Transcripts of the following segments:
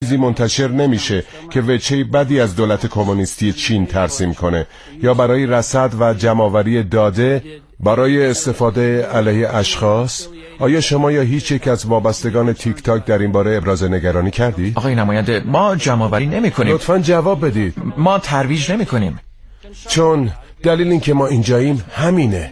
چیزی منتشر نمیشه که وجهی بدی از دولت کمونیستی چین ترسیم کنه یا برای رصد و جمع‌آوری داده برای استفاده علیه اشخاص. آیا شما یا هیچ یک از وابستگان تیک تاک در این باره ابراز نگرانی کردید؟ آقای نماینده، ما جمع‌آوری نمی‌کنیم. لطفاً جواب بدید. ما ترویج نمی‌کنیم. چون دلیل این که ما اینجاییم همینه.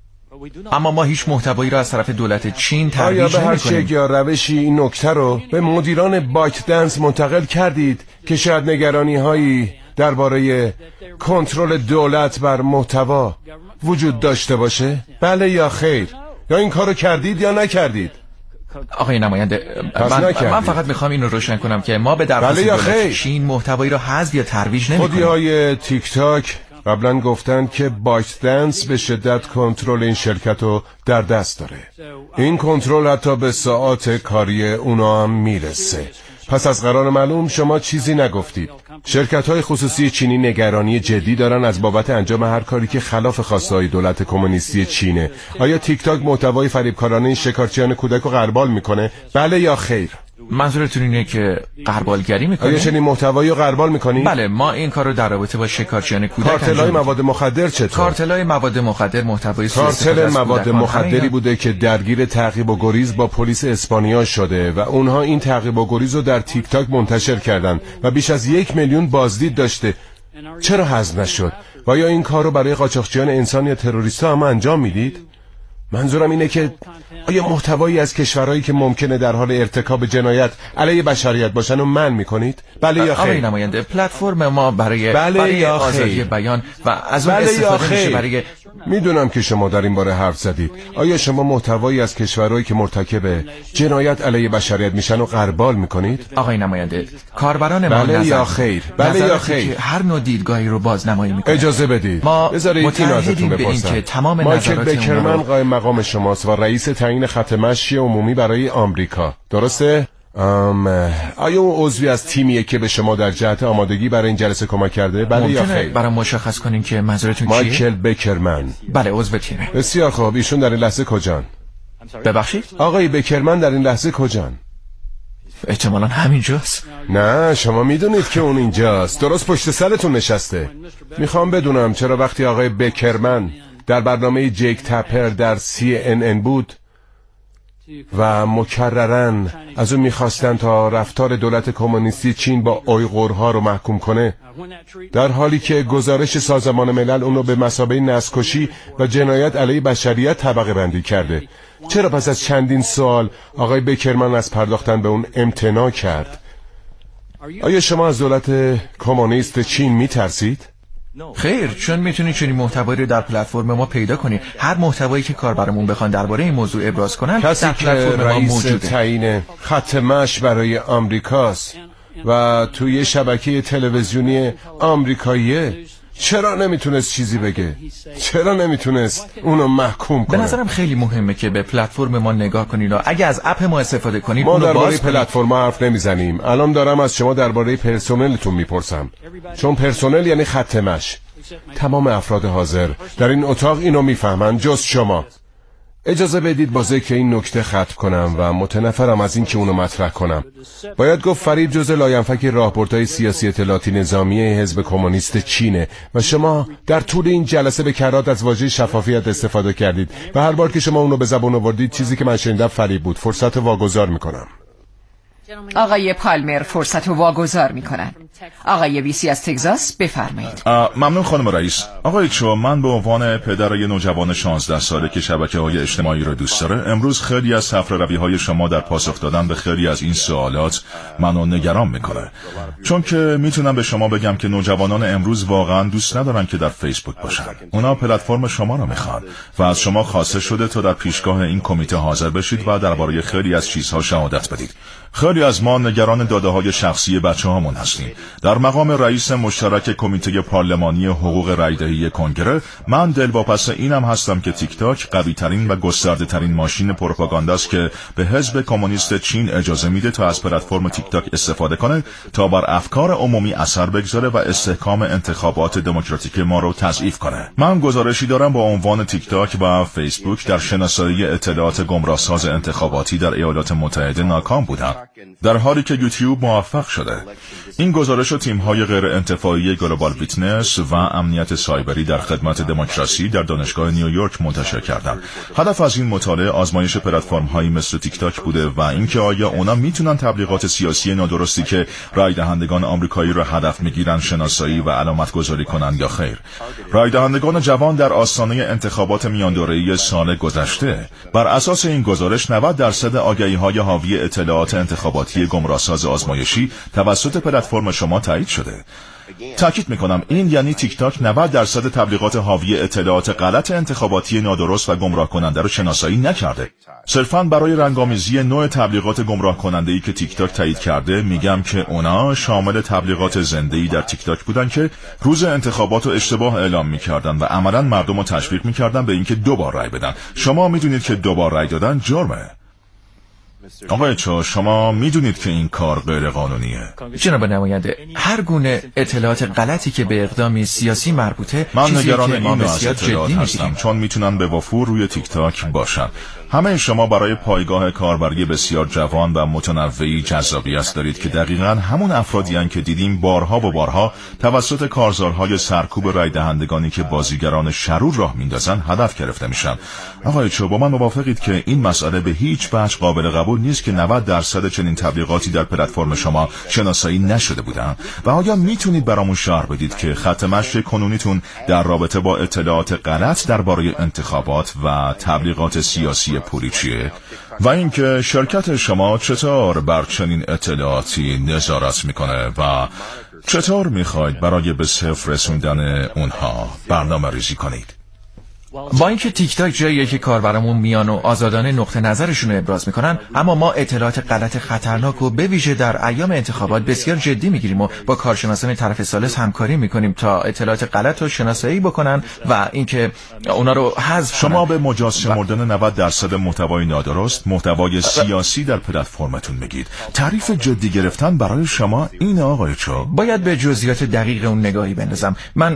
اما ما هیچ محتوایی را از طرف دولت چین ترویج نمی‌کنیم. آیا به هر نمی‌کنیم. شکل یا روشی این نکته رو به مدیران بایت دنس منتقل کردید که شاید نگرانی‌هایی درباره کنترل دولت بر محتوا وجود داشته باشه؟ بله یا خیر؟ یا این کارو کردید یا نکردید؟ آقای نماینده، من فقط میخوام این رو روشن کنم که ما به درخواست دولت چین محتوایی را حذف یا ترویج نمی‌کنیم. خودی‌های تیک تاک قبلا گفتن که بایت دنس به شدت کنترل این شرکت رو در دست داره. این کنترل حتی به ساعات کاری اونا هم میرسه. پس از قرار معلوم شما چیزی نگفتید. شرکت‌های خصوصی چینی نگرانی جدی دارن از بابت انجام هر کاری که خلاف خواسته‌های دولت کمونیستی چینه. آیا تیک تاک محتوای فریبکارانه این شکارچیان کودک رو غربال میکنه؟ بله یا خیر؟ منظورتون اینه که غربالگری میکنه؟ آیا چنین محتوایی رو غربال میکنید؟ بله، ما این کار رو در رابطه با شکارچیان کودک کارتل‌های مواد مخدر چطور؟ کارتل‌های مواد مخدر محتوای کارتل مواد مخدری بوده که درگیر تعقیب و گریز با پلیس اسپانیا شده و اونها این تعقیب و گریز رو در تیک تاک منتشر کردن و بیش از 1 میلیون بازدید داشته. چرا حذف نشد؟ و یا این کار رو برای قاچاقچیان انسان یا تروریست‌ها هم انجام میدید؟ منظورم اینه که آیا محتوایی از کشورهایی که ممکنه در حال ارتکاب جنایت علیه بشریت باشن رو منع میکنید؟ بله یا خیر؟ آقای نماینده، پلتفرم ما برای آزادی بیان و از اون استفاده میشه برای... میدونم که شما در این باره حرف زدید. آیا شما محتوایی از کشورهایی که مرتکب جنایت علیه بشریت میشن رو غربال میکنید؟ آقای نماینده، کاربران ما بله یا خیر؟ بله یا خیر؟ هر نوع دیدگاهی رو بازنمایی میکنه. اجازه بدید. ما متعهدیم به این که تمام مایکل نظرات بکرمن قائم مقام شماست و رئیس تعیین خط مشی عمومی برای آمریکا. درسته؟ آیا اون عضوی از تیمیه که به شما در جهت آمادگی برای این جلسه کمک کرده؟ بله یا خیر؟ برام مشخص کنین که منظورتون چیه؟ مایکل بکرمن. بله، عضو تیمه. بسیار خوب. ایشون در این لحظه کجان؟ ببخشید؟ آقای بکرمن در این لحظه کجان؟ احتمالاً همینجاست. نه، شما میدونید که اون اینجاست. درست پشت سرتون نشسته. میخوام بدونم چرا وقتی آقای بکرمن در برنامه جیک تپر در CNN بود و مکرراً از اون میخواستن تا رفتار دولت کمونیستی چین با اویغورها رو محکوم کنه، در حالی که گزارش سازمان ملل اونو به مثابه نسل‌کشی و جنایت علیه بشریت طبقه بندی کرده. چرا پس از چندین سال آقای بکرمن از پرداختن به اون امتناع کرد؟ آیا شما از دولت کمونیست چین میترسید؟ خیر، چون میتونید چنین محتوایی رو در پلتفرم ما پیدا کنید. هر محتوایی که کاربرمون بخوان درباره این موضوع ابراز کنن در پلتفرم ما موجوده. رئیس تعیین خط مشی برای آمریکاست و توی شبکه تلویزیونی آمریکاییه، چرا نمیتونست چیزی بگه؟ چرا نمیتونست اونو محکوم کنه؟ به نظرم خیلی مهمه که به پلتفرم ما نگاه کنید و اگه از اپ ما استفاده کنید ما درباره پلتفرم حرف نمیزنیم. الان دارم از شما درباره پرسنلتون میپرسم، چون پرسنل یعنی خط مشی. تمام افراد حاضر در این اتاق اینو میفهمن جز شما. اجازه بدید با ذکر این نکته ختم کنم و متنفرم از این که اونو مطرح کنم. باید گفت فریب جزء لاینفک راهبردهای سیاسی اطلاعاتی نظامی حزب کمونیست چینه و شما در طول این جلسه به کرات از واژه شفافیت استفاده کردید و هر بار که شما اونو به زبان آوردید چیزی که من شنیدم فریب بود. فرصت واگذار میکنم. آقای پالمر فرصت رو واگذار میکنن. آقای ویسی از تگزاس بفرمایید. ممنون خانم رئیس. آقای چو، من به عنوان پدر یه نوجوان 16 ساله که شبکه‌های اجتماعی رو دوست داره، امروز خیلی از سفره‌روی‌های شما در پاسخ دادن به خیلی از این سوالات منو نگران میکنه. چون که میتونم به شما بگم که نوجوانان امروز واقعا دوست ندارن که در فیسبوک باشن. اونا پلتفرم شما رو میخوان و از شما خواسته شده تا در پیشگاه این کمیته حاضر بشید و درباره خیلی از چیزها شهادت بدید. خیلی از ما نگران داده‌های شخصی بچه‌هامون هستیم. در مقام رئیس مشترک کمیته پارلمانی حقوق رایدهی کنگره، من دلواپس اینم هستم که تیک تاک قوی‌ترین و گسترده‌ترین ماشین پروپاگانداست که به حزب کمونیست چین اجازه میده تا از پلتفرم تیک تاک استفاده کنه تا بر افکار عمومی اثر بگذاره و استحکام انتخابات دموکراتیک ما رو تضعیف کنه. من گزارشی دارم با عنوان تیک تاک و فیسبوک در شناسایی اطلاعات گمراهساز انتخاباتی در ایالات متحده ناکام بودن در حالی که یوتیوب موفق شده. این گزارش رو تیم‌های غیر انتفاعی گلوبال ویتنس و امنیت سایبری در خدمت دموکراسی در دانشگاه نیویورک منتشر کردند. هدف از این مطالعه آزمایش پلتفرم‌هایی مثل تیک تاک بوده و اینکه آیا اونا میتونن تبلیغات سیاسی نادرستی که رای دهندگان آمریکایی را هدف میگیرن شناسایی و علامت گذاری کنن یا خیر. رای دهندگان جوان در آستانه انتخابات میان دوره‌ای سال گذشته بر اساس این گزارش 90% آگهی‌های حاوی اطلاعات انتخاباتی گمراهساز آزمایشی توسط پلتفرم شما تایید شده. تأکید میکنم این یعنی تیک تاک 90% تبلیغات حاوی اطلاعات غلط انتخاباتی نادرست و گمراه کننده رو شناسایی نکرده. صرفاً برای رنگامیزی نوع تبلیغات گمراه کننده‌ای که تیک تاک تایید کرده میگم که اونا شامل تبلیغات زنده‌ای در تیک تاک بودن که روز انتخابات رو اشتباه اعلام میکردن و عملاً مردم رو تشویق میکردن به اینکه دوبار رای بدن. شما میدونید که دوبار رای دادن جرمه. آقای چو، شما میدونید که این کار غیر قانونیه. جناب نماینده، هر گونه اطلاعات غلطی که به اقدامی سیاسی مربوطه من نگران این از اطلاعات هستم چون میتونن به وفور روی تیک تاک باشن. همه شما برای پایگاه کاربری بسیار جوان و متنوعی جذابیت دارید که دقیقاً همون افرادی هستند که دیدیم بارها و بارها توسط کارزارهای سرکوب رای دهندگانی که بازیگران شرور راه میندازن هدف گرفته میشن. آقای چو، با من موافقید که این مسئله به هیچ وجه قابل قبول نیست که 90% چنین تبلیغاتی در پلتفرم شما شناسایی نشده بودن؟ و آیا میتونید برامون شرح بدید که خط مشی کنونیتون در رابطه با اطلاعات غلط درباره انتخابات و تبلیغات سیاسی پولی چیه؟ و اینکه شرکت شما چطور بر چنین اطلاعاتی نظارت میکنه و چطور میخواید برای به صفر رسوندن اونها برنامه ریزی کنید؟ با اینکه تیک تاک جاییه که کاربرامون میان و آزادانه نقطه نظرشون رو ابراز میکنن، اما ما اطلاعات غلط خطرناک و به ویژه در ایام انتخابات بسیار جدی میگیریم و با کارشناسان طرف ثالث همکاری میکنیم تا اطلاعات غلط رو شناسایی بکنن و اینکه اونا رو حذف شما به مجاز شمردن 90% محتوای نادرست، محتوای سیاسی در پلتفرمتون میگید. تعریف جدی گرفتن برای شما این آقای چو؟ باید به جزئیات دقیق اون نگاهی بندازم.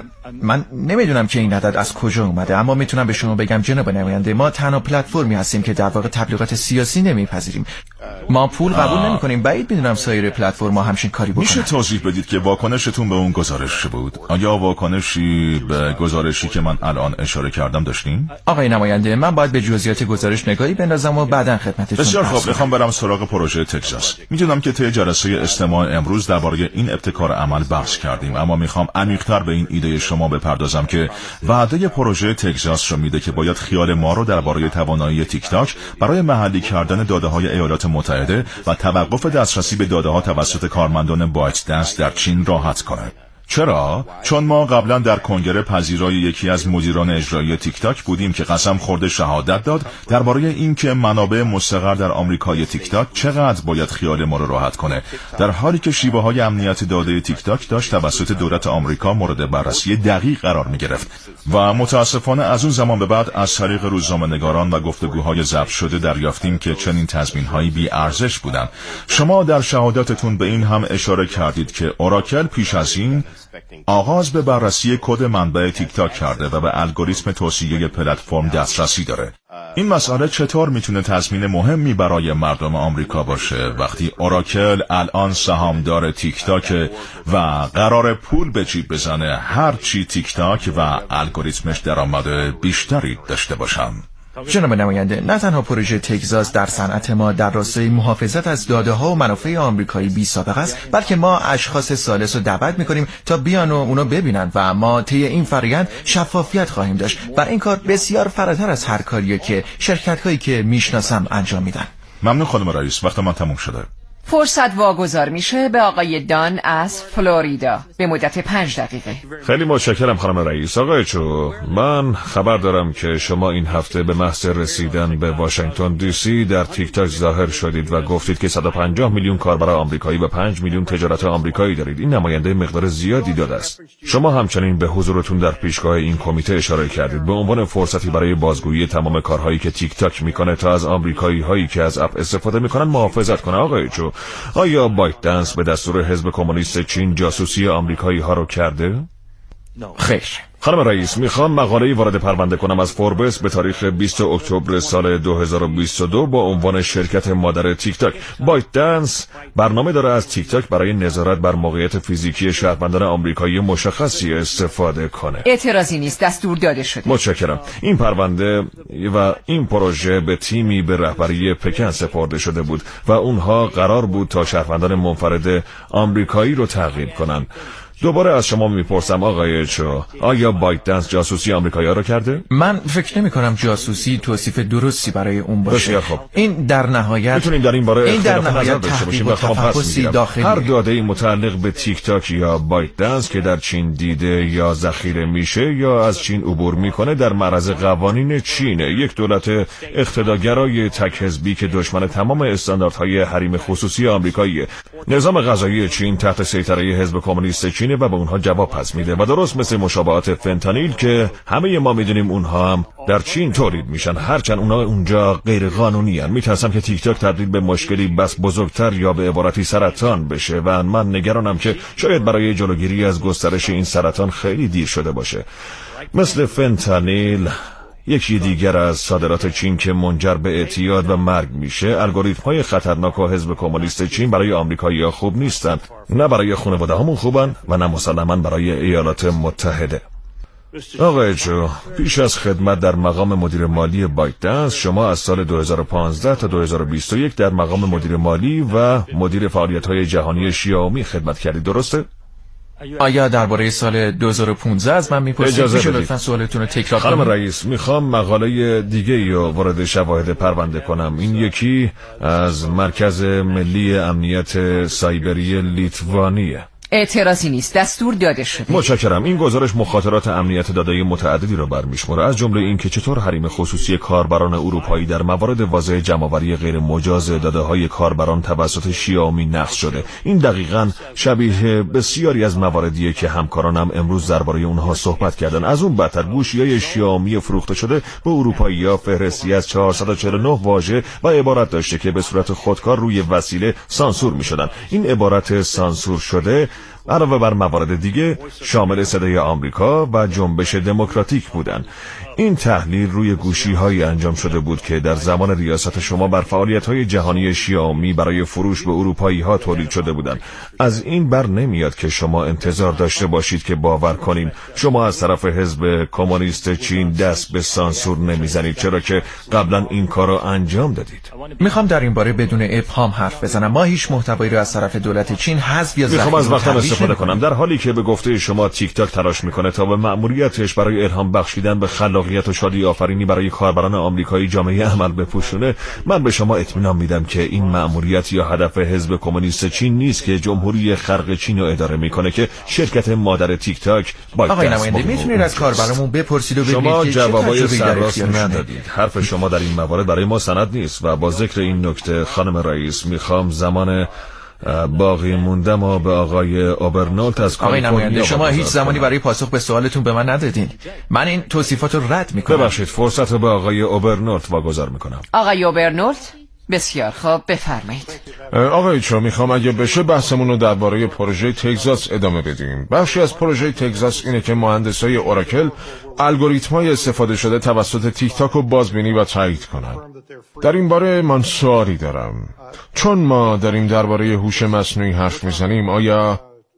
من نمیدونم که این عدد از کجا اومده، اما میتونم به شما بگم جناب نماینده، ما تنها پلتفرمی هستیم که در واقع تبلیغات سیاسی نمیپذیریم. ما پول قبول نمیکنیم. بعید میدونم سایر پلتفرم‌ها همچین کاری بکنن. میشه توضیح بدید که واکنشتون به اون گزارش بود؟ آیا واکنشی به گزارشی که من الان اشاره کردم داشتین؟ آقای نماینده، من باید به جزئیات گزارش نگاهی بندازم و بعداً خدمتتون. بسیار خوب، میخوام برم سراغ پروژه تگزاس. میدونم که طی جلسه استماع امروز درباره این ابتکار عمل بحث کردیم، اما میخوام عمیق‌تر به این ایده شما بپردازم که وعده پروژه تگزاس رو میده که باید خیال ما رو درباره توانایی تیک تاک برای محلی کردن داده‌های ایالات متحده و توقف دسترسی به داده‌ها توسط کارمندان بایت دنس در چین راحت کنه. چرا؟ چون ما قبلا در کنگره پذیرای یکی از مدیران اجرایی تیک تاک بودیم که قسم خورده شهادت داد درباره اینکه منابع مستقر در آمریکای تیک تاک چقدر باید خیال ما رو راحت کنه، در حالی که شیوه‌های امنیت داده تیک تاک داشت توسط دولت آمریکا مورد بررسی دقیق قرار می‌گرفت. و متاسفانه از اون زمان به بعد از طریق روزنامه‌نگاران و گفتگوهای ضبط شده دریافتیم که چنین تضمین‌هایی بی‌ارزش بودند. شما در شهادتتون به این هم اشاره کردید که اوراکل پیش از این آغاز به بررسی کد منبع تیک تاک کرده و به الگوریتم توصیه پلتفرم دسترسی داره. این مسئله چطور میتونه تضمین مهمی برای مردم آمریکا باشه وقتی اوراکل الان سهامدار تیک تاک و قرار پول به جیب بزنه هر چی تیک تاک و الگوریتمش درآمد بیشتری داشته باشن؟ جناب نماینده، نه تنها پروژه تگزاس در صنعت ما در راستای محافظت از داده‌ها و منافع آمریکایی بی سابقه است، بلکه ما اشخاص ثالث رو دعوت می‌کنیم تا بیان و اونو ببینن و ما طی این فرآیند شفافیت خواهیم داشت. بر این کار بسیار فراتر از هر کاریه که شرکت‌هایی که میشناسم انجام میدن. ممنون خانم رئیس، وقت من تموم شده. فرصت واگذار میشه به آقای دان از فلوریدا به مدت 5 دقیقه. خیلی متشکرم خانم رئیس. آقای چو، من خبر دارم که شما این هفته به محض رسیدن به واشنگتن دی سی در تیک تاک ظاهر شدید و گفتید که 150 میلیون کاربر آمریکایی و 5 میلیون تجارت آمریکایی دارید. این نماینده مقدار زیادی داده است. شما همچنین به حضورتون در پیشگاه این کمیته اشاره کردید به عنوان فرصتی برای بازگویی تمام کارهایی که تیک تاک میکنه تا از آمریکایی‌هایی که از اپ استفاده میکنن محافظت کنه. آقای چو، آیا بایت دنس به دستور حزب کمونیست چین جاسوسی آمریکایی ها رو کرده؟ خیر، خانم رئیس، میخوام مقاله‌ای وارد پرونده کنم از فوربس به تاریخ 20 اکتبر سال 2022 با عنوان شرکت مادر تیک تاک. بایت دنس برنامه داره از تیک تاک برای نظارت بر موقعیت فیزیکی شهروندان آمریکایی مشخصی استفاده کنه. اعتراضی نیست، دستور داده شده. متشکرم. این پرونده و این پروژه به تیمی به رهبری پکن سپرده شده بود و اونها قرار بود تا شهروندان منفرد آمریکایی رو تعقیب کنن. دوباره از شما میپرسم آقای چو، آیا بایت دنس جاسوسی آمریکایی‌ها رو کرده؟ من فکر نمی کنم جاسوسی توصیف درستی برای اون باشه. بسیار خوب. این در نهایت میتونیم در این باره اختلاف نظر داشته باشیم و تفحصی داخلی. هر داده‌ای متعلق به تیک تاک یا بایت دنس که در چین دیده یا ذخیره میشه یا از چین عبور میکنه در معرض قوانین چین، یک دولت اقتدارگرای تک حزبی که دشمن تمام استانداردهای حریم خصوصی آمریکاییه. نظام قضایی چین تحت سیطره حزب کمونیست چین و به اونها جواب پس میده و درست مثل مشابهات فنتانیل که همه ما میدونیم اونها هم در چین تولید میشن، هرچند اونها اونجا غیر قانونی هن. میترسم که تیک تاک تبدیل به مشکلی بس بزرگتر یا به عبارتی سرطان بشه و من نگرانم که شاید برای جلوگیری از گسترش این سرطان خیلی دیر شده باشه. مثل فنتانیل یکی دیگر از صادرات چین که منجر به اعتیاد و مرگ میشه. الگوریتم‌های خطرناک و حزب کمونیست چین برای آمریکایی‌ها خوب نیستن، نه برای خانواده‌هامون خوبن و نه مسلماً برای ایالات متحده. آقای جو، پیش از خدمت در مقام مدیر مالی بایت دنس، شما از سال 2015 تا 2021 در مقام مدیر مالی و مدیر فعالیت‌های جهانی شیائومی خدمت کردید، درسته؟ آیا درباره سال 2015 از من میپرسید؟ میشه لطفاً سوالتون رو تکرار کنید؟ خانم رئیس، میخوام مقاله دیگه رو وارد شواهد پرونده کنم. این یکی از مرکز ملی امنیت سایبری لیتوانیه. اعتراضی نیست، دستور داده شده. متشکرم. این گزارش مخاطرات امنیت داده متعددی را برمی‌شماره، از جمله این که چطور حریم خصوصی کاربران اروپایی در موارد واضح جمع‌آوری غیر مجاز داده‌های کاربران توسط شیائومی نقض شده. این دقیقاً شبیه بسیاری از مواردیه که همکارانم امروز درباره اونها صحبت کردن. از اون بدتر گوشی‌های شیائومی فروخته شده به اروپایی‌ها فهرستی از 449 واژه و عبارت داشته که به صورت خودکار روی وسیله سانسور می‌شدن. این عبارت سانسور شده علاوه بر موارد دیگه شامل صدای آمریکا و جنبش دموکراتیک بودن. این تحلیل روی گوشی‌هایی انجام شده بود که در زمان ریاست شما بر فعالیت‌های جهانی شیائومی برای فروش به اروپایی‌ها تولید شده بودند. از این بر نمیاد که شما انتظار داشته باشید که باور کنیم شما از طرف حزب کمونیست چین دست به سانسور نمیزنید، چرا که قبلا این کار را انجام دادید. میخوام در این باره بدون ابهام حرف بزنم. ما هیچ محتوایی رو از طرف دولت چین حذف یا میخوام از وقتم استفاده کنم، در حالی که به گفته شما تیک تاک تلاش میکنه تا به مأموریتش برای الهام بخشیدن به خلاقیت و شادی آفرینی برای کاربران آمریکایی جامعه عمل بپوشونه. من به شما اطمینان میدم که این مأموریت یا هدف حزب کمونیست چین نیست که جمهوری خلق چین رو اداره میکنه که شرکت مادر تیک تاک بایت دنس. آقای نماینده، میتونید از کاربرامون بپرسید و ببینید شما که جوابای سرراست ندادید. ندادید. حرف شما در این موارد برای ما سند نیست و با ذکر این نکته خانم رئیس میخوام زمان باقی مونده ما به آقای اوبرنولت از کالیفرنیا. شما هیچ زمانی برای پاسخ به سوالتون به من ندادین. من این توصیفات رو رد میکنم. ببخشید، فرصت رو به آقای اوبرنولت واگذار میکنم. آقای اوبرنولت، بسیار خوب، بفرمایید. آقای چو، میخوام اگه بشه بحثمون رو درباره پروژه تگزاس ادامه بدیم. بخشی از پروژه تگزاس اینه که مهندسای اوراکل الگوریتم‌های استفاده شده توسط تیک تاک رو بازبینی و تایید کنن. در این باره من سوالی دارم. چون ما داریم درباره هوش مصنوعی حرف میزنیم، آیا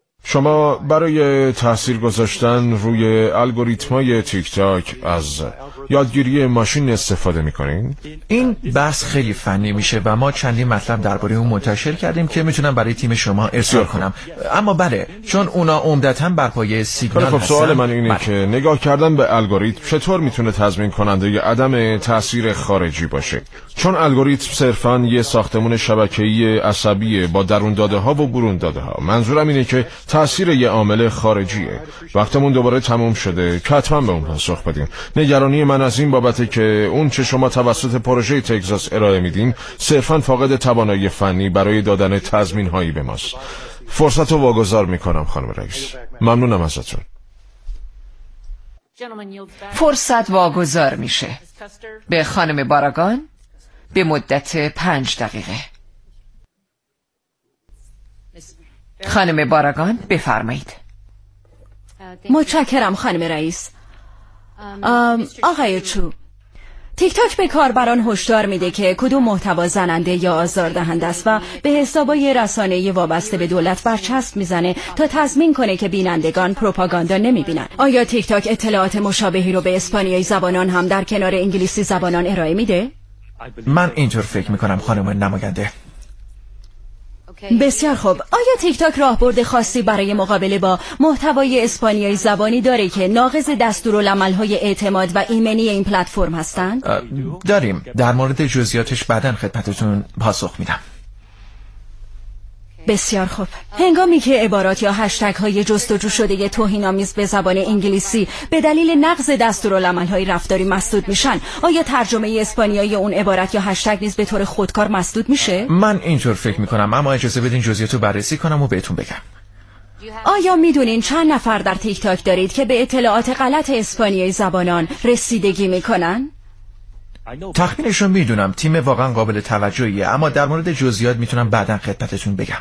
شما برای تاثیر گذاشتن روی الگوریتم‌های تیک تاک از یادگیری ماشین استفاده میکنین؟ این بحث خیلی فنی میشه و ما چندین مطلب درباره اون منتشر کردیم که میتونم برای تیم شما ارسال کنم. اما بله، چون اونا عمدتاً بر پایه سیگنال هستن. خب سوال من اینه که نگاه کردن به الگوریتم چطور میتونه تضمین کننده عدم تاثیر خارجی باشه؟ چون الگوریتم صرفاً یه ساختمون شبکه‌ای عصبیه با درون داده ها و برون داده ها. منظورم اینه که تاثیر یه عامل خارجیه. وقتمون دوباره تموم شده که حتما به اون پاسخ بدیم. نگرانی من از این بابته که اون چه شما توسط پروژه تگزاس ارائه میدین صرفاً فاقد توانایی فنی برای دادن تضمین هایی به ماست. فرصت رو واگذار میکنم خانم رئیس. ممنونم ازتون. فرصت واگذار میشه به خانم باراگان به مدت 5 دقیقه. خانم باراگان، بفرمایید. متشکرم خانم رئیس. آقای چو، تیک تاک به کاربران هشدار میده که کدوم محتوا زننده یا آزاردهنده است و به حسابای رسانه‌ای وابسته به دولت برچسب میزنه تا تضمین کنه که بینندگان پروپاگاندا نمیبینن. آیا تیک تاک اطلاعات مشابهی رو به اسپانیایی زبانان هم در کنار انگلیسی زبانان ارائه میده؟ من اینطور فکر میکنم خانم نماینده. بسیار خوب. آیا تیک تاک راهبرد خاصی برای مقابله با محتوای اسپانیایی زبانی داره که ناقض دستورالعمل‌های اعتماد و ایمنی این پلتفرم هستند؟ داریم. در مورد جزئیاتش بعداً خدمتتون پاسخ میدم. بسیار خوب. هنگامی که عبارات یا هشتگ های جستجو شده توهین‌آمیز به زبان انگلیسی به دلیل نقض دستورالعمل‌های رفتاری مسدود میشن، آیا ترجمه اسپانیایی اون عبارت یا هشتگ نیز به طور خودکار مسدود میشه؟ من اینطور فکر میکنم، اما اجازه بدین جزئیات رو بررسی کنم و بهتون بگم. آیا میدونین چند نفر در تیک تاک دارید که به اطلاعات غلط اسپانیایی زبانان رسیدگی میکنن؟ تخمینشون میدونم. تیم واقعا قابل توجهیه، اما در مورد جزئیات میتونم بعداً خدمتتون بگم.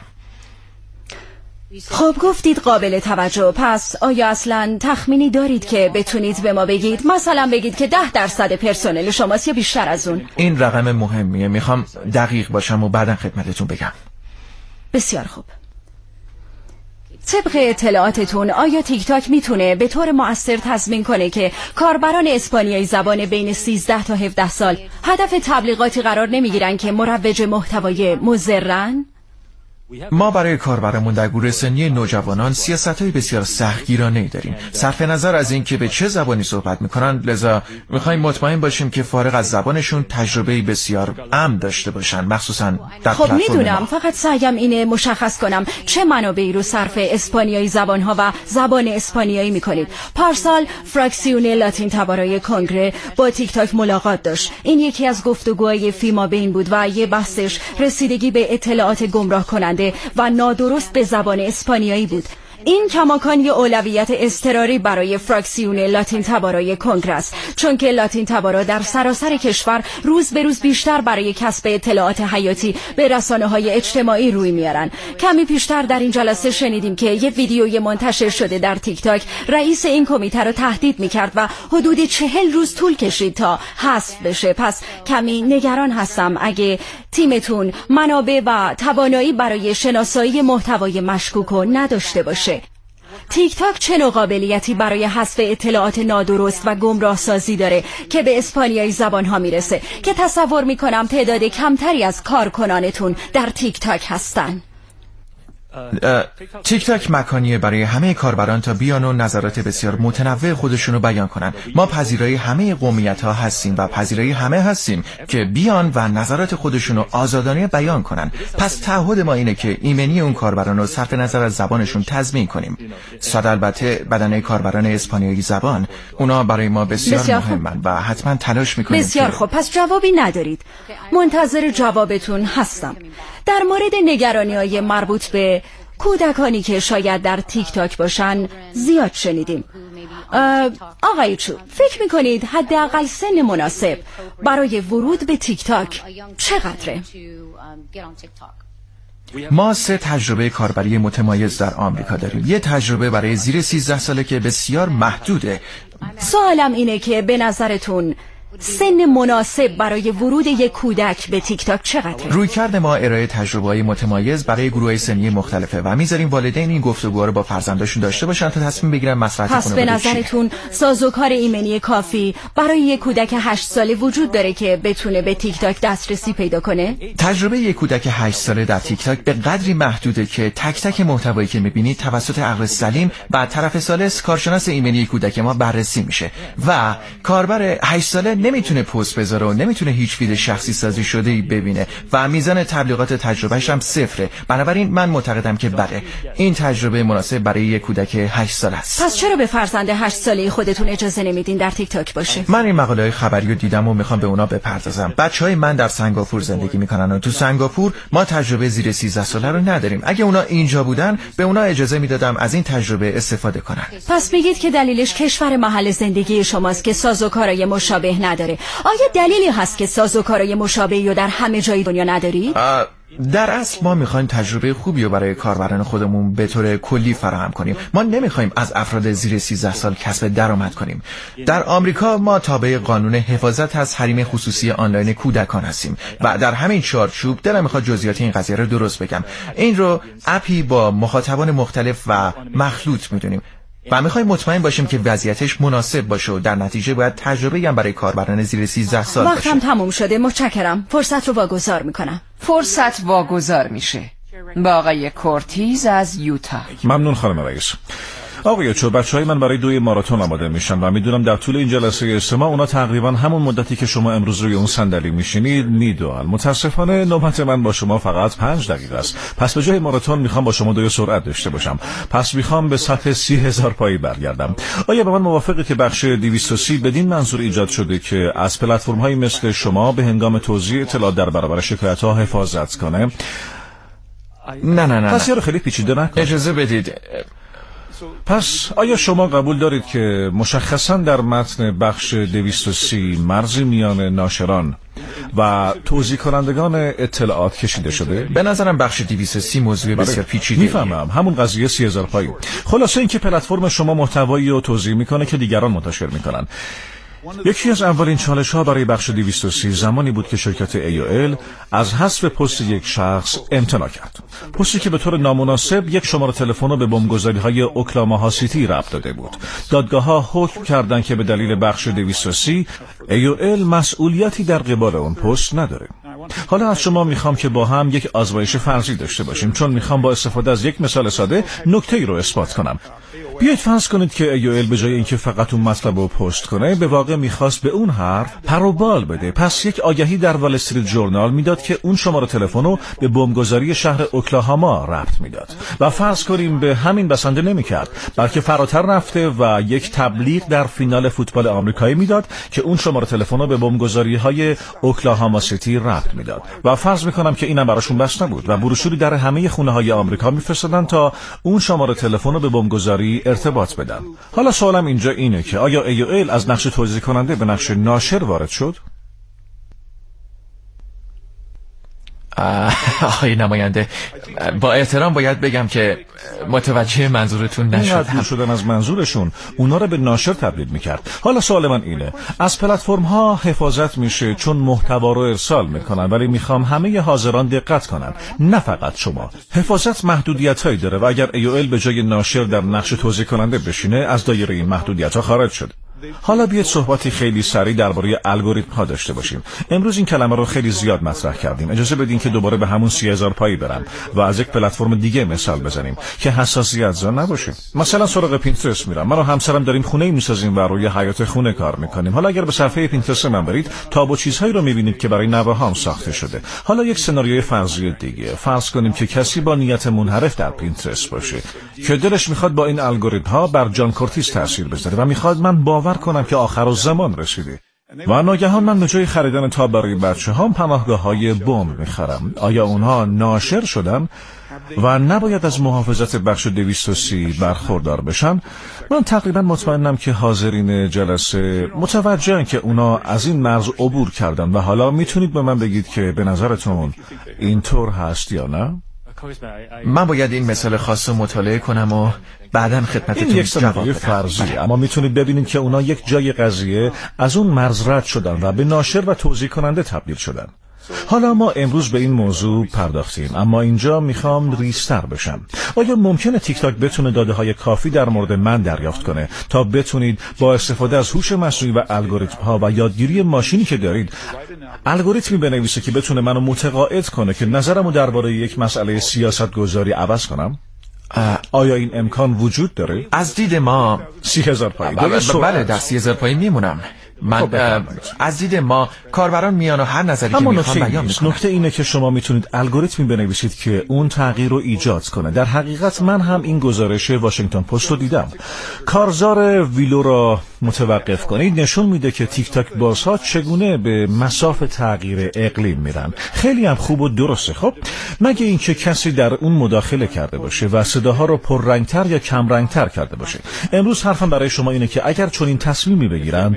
خب گفتید قابل توجه، پس آیا اصلا تخمینی دارید که بتونید به ما بگید؟ مثلا بگید که 10% پرسنل شماست یا بیشتر از اون؟ این رقم مهمیه، میخوام دقیق باشم و بعداً خدمتتون بگم. بسیار خوب. طبق اطلاعاتتون آیا تیک تاک میتونه به طور مؤثر تضمین کنه که کاربران اسپانیایی زبان بین 13 تا 17 سال هدف تبلیغاتی قرار نمیگیرن که مروج محتوای مضرن؟ ما برای کاربرمون در گروه سنی نوجوانان سیاست‌های بسیار سختگیرانه‌ای داریم. صرف نظر از اینکه به چه زبانی صحبت می‌کنن، لذا می‌خوایم مطمئن باشیم که فارغ از زبانشون تجربه‌ای بسیار امن داشته باشن، مخصوصاً در خب پلتفرم میدونم، فقط سعیم اینه مشخص کنم چه منابعی رو صرف اسپانیایی زبان‌ها و زبان اسپانیایی می‌کنید. پارسال فراکسیون لاتین تبارای کنگره با تیک تاک ملاقات داشت. این یکی از گفتگوهای فیما بین بود و یه بحثش رسیدگی به اطلاعات گمراه کننده و نادرست به زبان اسپانیایی بود. این کماکان یه اولویت اضطراری برای فراکسیون لاتین تبارای کنگرس، چون که لاتین تبارا در سراسر کشور روز به روز بیشتر برای کسب اطلاعات حیاتی به رسانه‌های اجتماعی روی میارن. کمی پیشتر در این جلسه شنیدیم که یه ویدیوی منتشر شده در تیک تاک رئیس این کمیته رو تهدید میکرد و حدود 40 روز طول کشید تا حذف بشه. پس کمی نگران هستم اگه تیمتون منابع و توانایی برای شناسایی محتوای مشکوک نداشته باشه. تیک تاک چه نوع قابلیتی برای حذف اطلاعات نادرست و گمراه سازی داره که به اسپانیایی زبان ها میرسه که تصور میکنم تعداد کمتری از کارکنانتون در تیک تاک هستن؟ تیک تاک مکانیه برای همه کاربران تا بیان و نظرات بسیار متنوع خودشونو بیان کنن. ما پذیرای همه قومیت ها هستیم و پذیرای همه هستیم که بیان و نظرات خودشونو آزادانه بیان کنن. پس تعهد ما اینه که ایمنی اون کاربران رو صرف نظر از زبانشون تضمین کنیم. صد البته بدنه کاربران اسپانیایی زبان، اونا برای ما بسیار مهمن و حتما تلاش میکنیم. بسیار خوب، پس جوابی ندارید. منتظر جوابتون هستم. در مورد نگرانی‌های مربوط به کودکانی که شاید در تیک تاک باشن زیاد شنیدیم. آقای چو، فکر میکنید حداقل سن مناسب برای ورود به تیک تاک چقدره؟ ما 3 تجربه کاربری متمایز در آمریکا داریم. یه تجربه برای زیر 13 ساله که بسیار محدوده. سوالم اینه که به نظرتون سن مناسب برای ورود یک کودک به تیک تاک چقدره؟ رویکرد ما ارائه تجربه‌های متمایز برای گروه‌های سنی مختلفه و میذاریم والدین این گفتگوها رو با فرزنداشون داشته باشن تا تصمیم بگیرن مصلحت پس به نظرتون سازوکار ایمنی کافی برای یک کودک 8 ساله وجود داره که بتونه به تیک تاک دسترسی پیدا کنه؟ تجربه یک کودک 8 ساله در تیک تاک به قدری محدوده که تک تک محتوایی که می‌بینید توسط عقل سلیم و طرف ثالث کارشناس ایمنی کودک ما بررسی میشه و کاربر 8 ساله نمیتونه پست بذاره و نمیتونه هیچ فید شخصی سازی شده‌ای ببینه و میزان تبلیغات تجربهش هم صفره. بنابراین من معتقدم که بله، این تجربه مناسب برای یک کودک 8 ساله است. پس چرا به فرزند 8 ساله‌ای خودتون اجازه نمیدین در تیک تاک باشه؟ من این مقاله‌های خبری رو دیدم و میخوام به اونا بپردازم. بچهای من در سنگاپور زندگی میکنن و تو سنگاپور ما تجربه زیر 13 ساله رو نداریم. اگه اونا اینجا بودن به اونا اجازه میدادم از این تجربه استفاده کنن. پس میگید که دلیلش کشور محل زندگی شماست که سازوکارهای مشابه نداره. آیا دلیلی هست که سازوکارهای مشابهی رو در همه جای دنیا نداری؟ در اصل ما میخوایم تجربه خوبی رو برای کاربران خودمون به طور کلی فراهم کنیم. ما نمیخوایم از افراد زیر 13 سال کسب درآمد کنیم. در آمریکا ما تابع قانون حفاظت از حریم خصوصی آنلاین کودکان هستیم و در همین چارچوب دلم میخواد جزئیات این قضیه رو درست بگم. این رو اپی با مخاطبان مختلف و مخلوط میدونیم و میخوایم مطمئن باشیم که وضعیتش مناسب باشه و در نتیجه باید تجربه هم برای کاربران زیر 13 سال باشه. وقتم تموم شده، متشکرم. فرصت رو واگذار میکنم. فرصت واگذار میشه با آقای کورتیز از یوتا. ممنون خانم رئیس. آقای چو، بچهای من برای 2 ماراتون آماده میشن و میدونم در طول این جلسه اجتماع اونا تقریبا همون مدتی که شما امروز روی اون صندلی میشینید میدونن. متاسفانه نوبت من با شما فقط 5 دقیقه است. پس به جای ماراتون میخوام با شما 2 سرعت داشته باشم. پس میخوام به سطح 30,000 پایی برگردم. آیا به من موافقه که بخش 230 بدین منظور ایجاد شده که از پلتفرم‌هایی مثل شما به هنگام توزیع اطلاعات در برابر شکایت‌ها حفاظت کنه؟ نه. پس یارو خیلی پیچیده نکن. اجازه بدید. پس آیا شما قبول دارید که مشخصاً در متن بخش 230 مرزی میان ناشران و توزیع کنندگان اطلاعات کشیده شده؟ به نظرم بخش 230 موضوع بسیار پیچیده. میفهمم، همون قضیه 30,000 پایی. خلاصه اینکه پلتفرم شما محتوایی رو توزیع میکنه که دیگران منتشر میکنن. یکی از اولین چالش‌ها برای بخش 230 زمانی بود که شرکت AOL از حذف پست یک شخص امتناع کرد. پستی که به طور نامناسب یک شماره تلفن رو به بمبگذاری‌های اوکلاهاما سیتی ربط داده بود. دادگاه‌ها حکم کردند که به دلیل بخش 230 AOL مسئولیتی در قبال اون پست نداره. حالا از شما میخوام که با هم یک آزمایش فرضی داشته باشیم، چون میخوام با استفاده از یک مثال ساده نکته‌ای رو اثبات کنم. بیایید فرض کنید که AOL به جای اینکه فقط اون مطلب رو پست کنه، به واقع میخواست به اون حرف پر و بال بده. پس یک آگهی در وال استریت ژورنال میداد که اون شماره تلفن رو به بمبگذاری شهر اوکلاهاما ربط میداد و فرض کنیم به همین بسنده نمیکرد، بلکه فراتر رفته و یک تبلیغ در فینال فوتبال آمریکایی میداد که اون شماره تلفن رو به بمبگذاری‌های اوکلاهاما سیتی ربط میداد و فرض میکنم که اینم براشون بس نبود و بروشوری در همه خونه‌های آمریکا میفرستادن تا اون شماره تلفن رو به بمبگذاری ارتباط بدن. حالا سوالم اینجا اینه که آیا AOL از نقش توزیع کننده به نقش ناشر وارد شد؟ آقای نماینده، با احترام باید بگم که متوجه منظورتون نشدم. دور شدن از منظورشون اونا رو به ناشر تبدیل میکرد. حالا سوال من اینه، از پلتفرم ها حفاظت میشه چون محتوا رو ارسال میکنن، ولی میخوام همه حاضران دقت کنن، نه فقط شما. حفاظت محدودیتایی داره و اگر AOL به جای ناشر در نقش توزیع کننده بشینه، از دایره این محدودیت‌ها خارج شده. حالا بیاید صحبتی خیلی سریع درباره الگوریتم ها داشته باشیم. امروز این کلمه رو خیلی زیاد مطرح کردیم. اجازه بدین که دوباره به همون 30,000 پایی برم و از یک پلتفرم دیگه مثال بزنیم که حساسیت زا نباشه. مثلا سراغ پینترست میرم. من و همسرم داریم خونه میسازیم و روی حیاط خونه کار میکنیم. حالا اگر به صفحه پینترست من برید، تاب و چیزهایی رو میبینید که برای نوه‌هام ساخته شده. حالا یک سناریوی فرضی دیگه. فرض کنیم که کسی با نیت منحرف در پینترست باشه که دلش میخواد با این الگوریتم ها بر جان کورتیز تاثیر بذاره و میخواد من باور کنم که آخرالزمان رسیده و ناگهان من به جای خریدن تاب برای بچه‌هام پناهگاه‌های بمب میخرم. آیا اونها ناشر شدن و نباید از محافظت بخش 230 برخوردار بشن؟ من تقریبا مطمئنم که حاضرین جلسه متوجهن که اونا از این مرز عبور کردن و حالا میتونید به من بگید که به نظرتون اینطور هست یا نه؟ من باید این مثال خاص رو مطالعه کنم و بعداً خدمتتون این یک سناریوی فرضی، اما میتونید ببینید که اونا یک جای قضیه از اون مرز رد شدن و به ناشر و توزیع کننده تبدیل شدن. حالا ما امروز به این موضوع پرداختیم، اما اینجا میخوام ریستر بشم. آیا ممکنه تیک تاک بتونه داده های کافی در مورد من دریافت کنه تا بتونید با استفاده از هوش مصنوعی و الگوریتم ها و یادگیری ماشینی که دارید الگوریتمی بنویسه که بتونه منو متقاعد کنه که نظرمو درباره یک مسئله سیاست گذاری عوض کنم؟ آیا این امکان وجود داره؟ از دید ما 30,000 پایی. بله، در 30,000 پایی میمونم. من از دید ما کاربران میان و هر نظری که میخوان بیان میکنن. نکته اینه که شما میتونید الگوریتمی بنویسید که اون تغییر رو ایجاد کنه. در حقیقت من هم این گزارش واشنگتن پست رو دیدم. کارزار ویلو را متوقف کنید نشون میده که تیک تاک بازها چگونه به مساف تغییر اقلیم میرن. خیلی هم خوب و درسته. خب مگه اینکه کسی در اون مداخله کرده باشه و صداها رو پررنگتر یا کم رنگتر کرده باشه. امروز حرفم برای شما اینه که اگر چنین تصمیمی بگیرن، از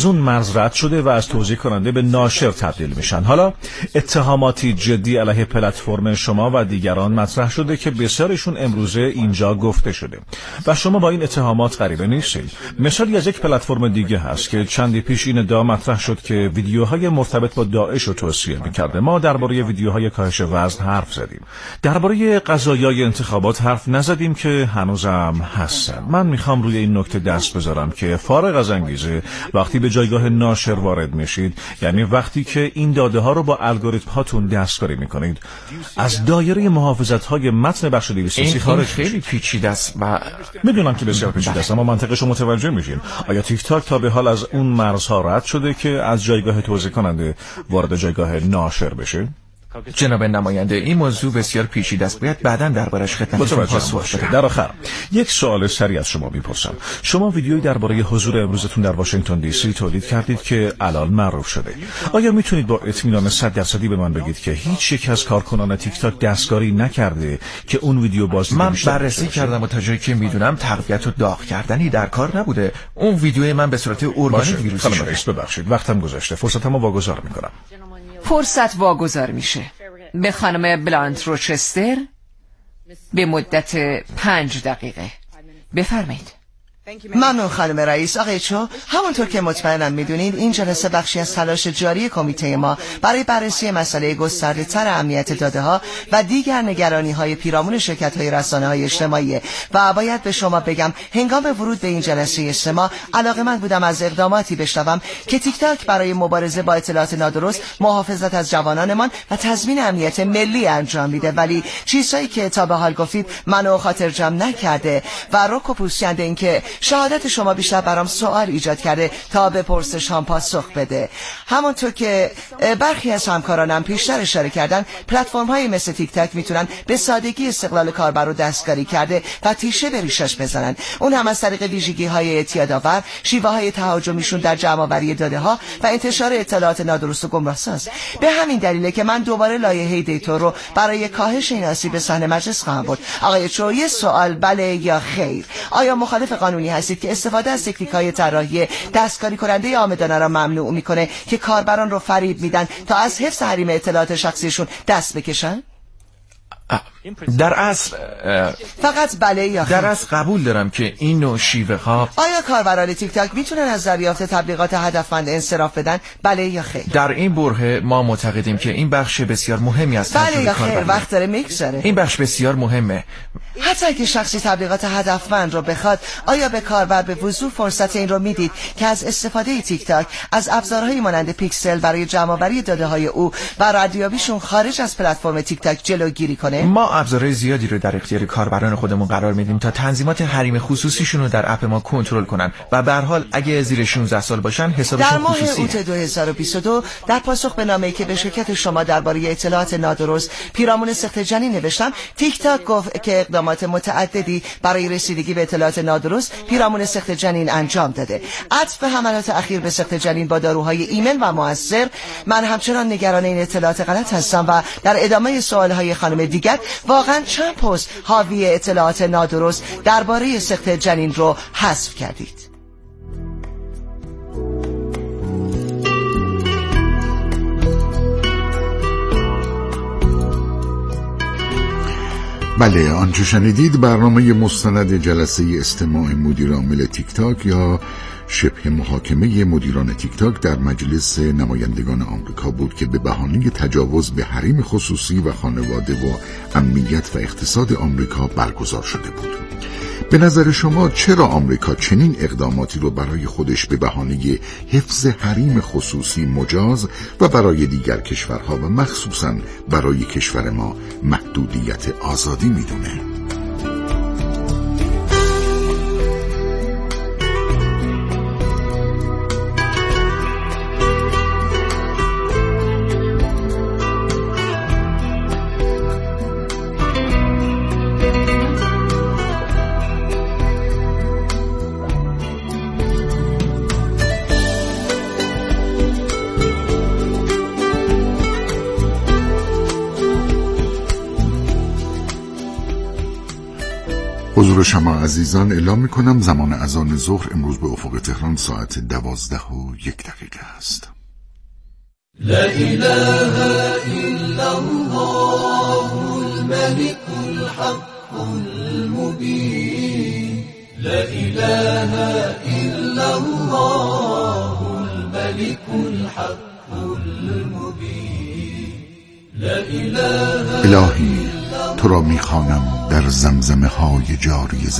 از اون مرز رد شده و از توزیع کننده به ناشر تبدیل میشن. حالا اتهاماتی جدی علیه پلتفرم شما و دیگران مطرح شده که بسیارشون امروزه اینجا گفته شده و شما با این اتهامات غریبه نیستید. مثالی از یک پلتفرم دیگه هست که چندی پیش این ادعا مطرح شد که ویدیوهای مرتبط با داعش رو توصیه می‌کرده. ما درباره ویدیوهای کاهش وزن حرف زدیم. درباره قضایای انتخابات حرف نزدیم که هنوزم هستن. من میخوام روی این نکته دست بذارم که فارغ از انگیزه وقتی به جایگاه ناشر وارد میشید، یعنی وقتی که این داده ها رو با الگوریتم هاتون دستکاری میکنید، از دایره محافظت های متن بخش 230 خارج خیلی پیچیده است و میدونم که بسیار پیچیده است، اما منطقش رو متوجه میشین. آیا تیک تاک تا به حال از اون مرزها رد شده که از جایگاه توزیع کننده وارد جایگاه ناشر بشه؟ جناب نماینده، این موضوع بسیار پیچیده است، باید بعداً دربارش خدمتتون پاسخ بدم. در آخر یک سوال سریع از شما میپرسم. شما ویدیویی درباره حضور امروزتون در واشنگتن دی سی تولید کردید که الان معروف شده. آیا میتونید با اطمینان 100% به من بگید که هیچ یک از کارکنان تیک تاک دستکاری نکرده که اون ویدیو بازدیده من بررسی کردم و تا جایی که میدونم تقویت و داغ کردنی در کار نبوده. اون ویدیو من به صورت ارگانیک ویروسی شده. ببخشید وقتم گذشته، فرصتمو واگذار میکنم. فرصت واگذار میشه به خانم بلانت روچستر به مدت 5 دقیقه. بفرمایید. ممنون خانم رئیس. آقای چو، همونطور که مطمئنم میدونید این جلسه بخشی از تلاش جاری کمیته ما برای بررسی مسئله گسترده تر امنیت داده ها و دیگر نگرانی های پیرامون شرکت های رسانه های اجتماعی و باید به شما بگم هنگام ورود به این جلسه اجتماع علاقه‌مند بودم از اقداماتی بشنوم که تیک تاک برای مبارزه با اطلاعات نادرست، محافظت از جوانانمان و تضمین امنیت ملی انجام میده، ولی چیزهایی که تا به حال گفتید منو خاطر جمع نکرده و رک و پوسکنده این که شهادت شما بیشتر برام سوال ایجاد کرده تا به پرسش هم پاسخ بده. همونطور که برخی از همکارانم پیشتر اشاره کردن، پلتفرم های مثل تیک تاک میتونن به سادگی استقلال کاربر رو دستکاری کرده و تیشه به ریشش بزنن، اون هم از طریق ویژگی های اعتیادآور، شیوه های تهاجمیشون در جمع آوری داده ها و انتشار اطلاعات نادرست و گمراهساز. به همین دلیله که من دوباره لایحه دیتور رو برای کاهش این آسیب به صحن مجلس خواهم برد. آقای چو، یه سوال بله یا خیر؟ آیا مخالف قانونی هستید که استفاده از تکنیک‌های طراحی دستکاری کننده عامدانه را ممنوع میکنه که کاربران رو فریب میدن تا از حفظ حریم اطلاعات شخصیشون دست بکشن؟ در اصل فقط بله یا خیر؟ در اصل قبول دارم که این نوع شیوه ها. آیا کاربران تیک تاک میتونن از دریافت تبلیغات هدفمند انصراف بدن؟ بله یا خیر؟ در این بره ما معتقدیم که این بخش بسیار مهمی است. بله یا خیر؟ وقت داره میگذره. این بخش بسیار مهمه. حتی که شخصی تبلیغات هدفمند رو بخواد، آیا به کاربر به وضوح فرصت این رو میدید که از استفاده تیک تاک از ابزارهایی مانند پیکسل برای جمع‌آوری داده‌های او و ردیابیشون خارج از پلتفرم تیک تاک جلوگیری کنه؟ ما ابزارهای زیادی رو در اختیار کاربران خودمون قرار میدیم تا تنظیمات حریم خصوصیشون رو در اپ ما کنترل کنن و به هر حال اگه زیر 16 سال باشن حسابشون خصوصیه. در ماه اوت 2022 در پاسخ به نامه‌ای که به شرکت شما درباره اطلاعات نادرست پیرامون سقط جنین نوشتم، تیک تاک گفت که اقدامات متعددی برای رسیدگی به اطلاعات نادرست پیرامون سقط جنین انجام داده. عطف به حملات اخیر به سقط جنین با داروهای ایمن و مؤثر، من همچنان نگران این اطلاعات غلط هستم و در ادامه سوالهای خانم دیگر واقعا چند پست حاوی اطلاعات نادرست درباره سقط جنین رو حذف کردید؟ بله، آنچه شنیدید برنامه مستند جلسه استماع مدیر عامل تیک تاک یا شبه محاکمه مدیران تیک تاک در مجلس نمایندگان آمریکا بود که به بهانه تجاوز به حریم خصوصی و خانواده و امنیت و اقتصاد آمریکا برگزار شده بود. به نظر شما چرا آمریکا چنین اقداماتی رو برای خودش به بهانه حفظ حریم خصوصی مجاز و برای دیگر کشورها و مخصوصاً برای کشور ما محدودیت آزادی میدونه؟ حضور شما عزیزان اعلام میکنم زمان اذان ظهر امروز به افق تهران ساعت 12:01 است. لا إله إلا الله الملك الحق المبين لا إله إلا الله الملك الحق المبين لا إله الهی تو را میخوانم در زمزمه های جاری